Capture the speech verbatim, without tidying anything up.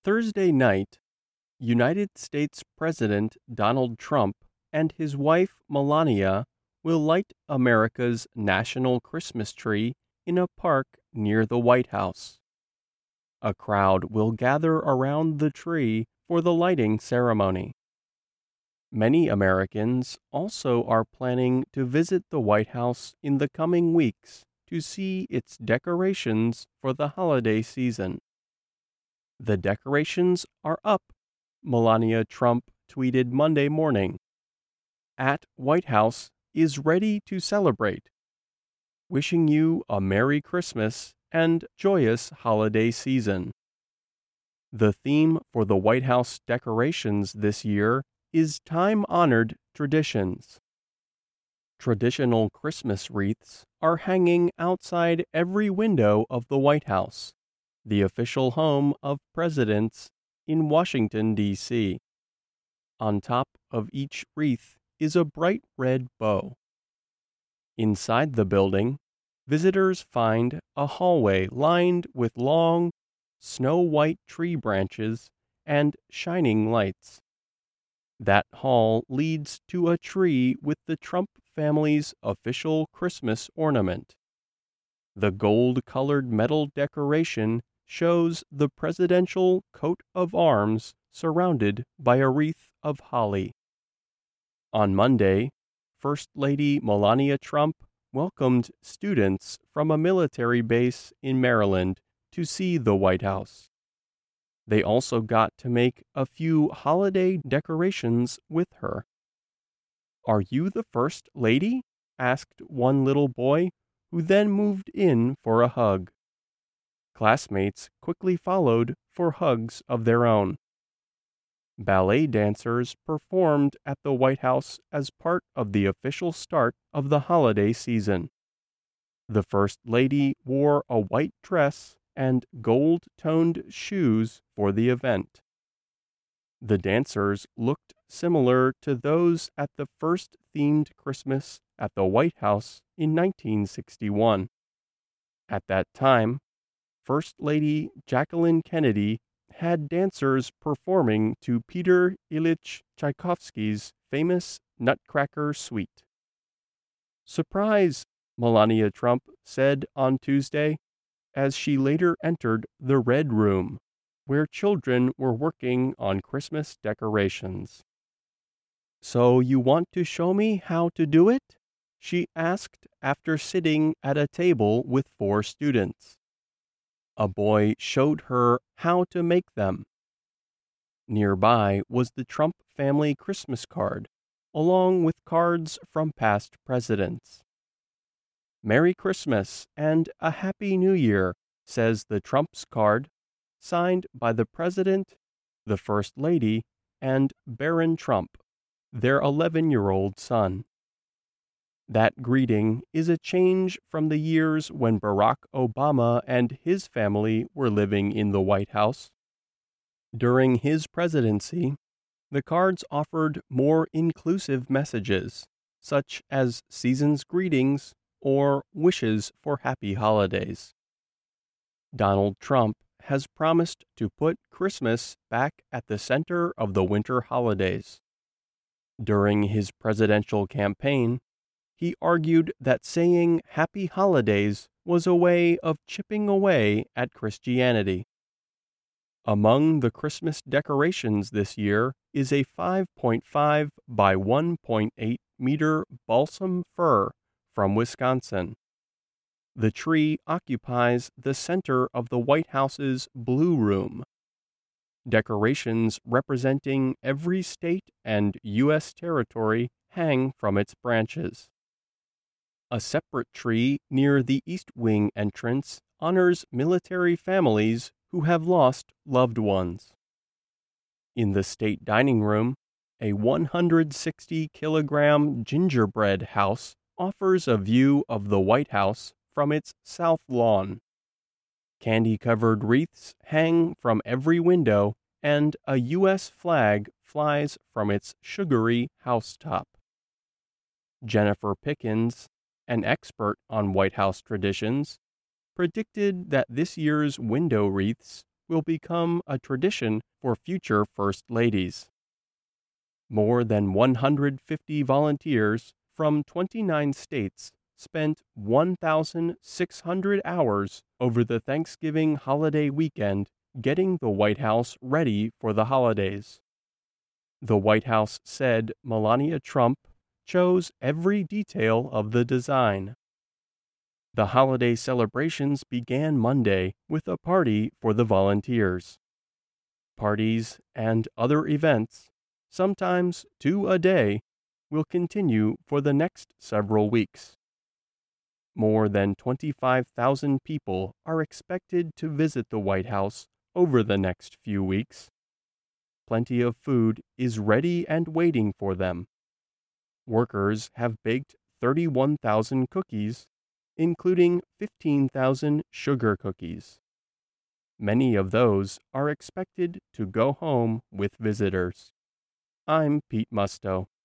Thursday night, United States President Donald Trump and his wife Melania will light America's national Christmas tree in a park near the White House. A crowd will gather around the tree for the lighting ceremony. Many Americans also are planning to visit the White House in the coming weeks to see its decorations for the holiday season. The decorations are up, Melania Trump tweeted Monday morning. At White House is ready to celebrate. Wishing you a Merry Christmas and joyous holiday season. The theme for the White House decorations this year is time-honored traditions. Traditional Christmas wreaths are hanging outside every window of the White House, the official home of presidents in Washington, D C On top of each wreath is a bright red bow. Inside the building, visitors find a hallway lined with long, snow-white tree branches and shining lights. That hall leads to a tree with the Trump family's official Christmas ornament. The gold-colored metal decoration shows the presidential coat of arms surrounded by a wreath of holly. On Monday, First Lady Melania Trump welcomed students from a military base in Maryland to see the White House. They also got to make a few holiday decorations with her. "Are you the First Lady?" asked one little boy, who then moved in for a hug. Classmates quickly followed for hugs of their own. Ballet dancers performed at the White House as part of the official start of the holiday season. The First Lady wore a white dress and gold-toned shoes for the event. The dancers looked similar to those at the first themed Christmas at the White House in nineteen sixty-one. At that time, First Lady Jacqueline Kennedy had dancers performing to Peter Ilyich Tchaikovsky's famous Nutcracker Suite. "Surprise," Melania Trump said on Tuesday, as she later entered the Red Room, where children were working on Christmas decorations. "So you want to show me how to do it?" she asked after sitting at a table with four students. A boy showed her how to make them. Nearby was the Trump family Christmas card, along with cards from past presidents. "Merry Christmas and a Happy New Year," says the Trump's card, signed by the President, the First Lady, and Barron Trump, their eleven-year-old son. That greeting is a change from the years when Barack Obama and his family were living in the White House. During his presidency, the cards offered more inclusive messages, such as season's greetings or wishes for happy holidays. Donald Trump has promised to put Christmas back at the center of the winter holidays. During his presidential campaign, he argued that saying Happy Holidays was a way of chipping away at Christianity. Among the Christmas decorations this year is a five point five by one point eight meter balsam fir from Wisconsin. The tree occupies the center of the White House's Blue Room. Decorations representing every state and U S territory hang from its branches. A separate tree near the East Wing entrance honors military families who have lost loved ones. In the state dining room, a one hundred sixty kilogram gingerbread house offers a view of the White House from its south lawn. Candy-covered wreaths hang from every window, and a U S flag flies from its sugary housetop. Jennifer Pickens, an expert on White House traditions, predicted that this year's window wreaths will become a tradition for future First Ladies. More than one hundred fifty volunteers from twenty-nine states spent one thousand six hundred hours over the Thanksgiving holiday weekend getting the White House ready for the holidays. The White House said Melania Trump chose every detail of the design. The holiday celebrations began Monday with a party for the volunteers. Parties and other events, sometimes two a day, will continue for the next several weeks. More than twenty-five thousand people are expected to visit the White House over the next few weeks. Plenty of food is ready and waiting for them. Workers have baked thirty-one thousand cookies, including fifteen thousand sugar cookies. Many of those are expected to go home with visitors. I'm Pete Musto.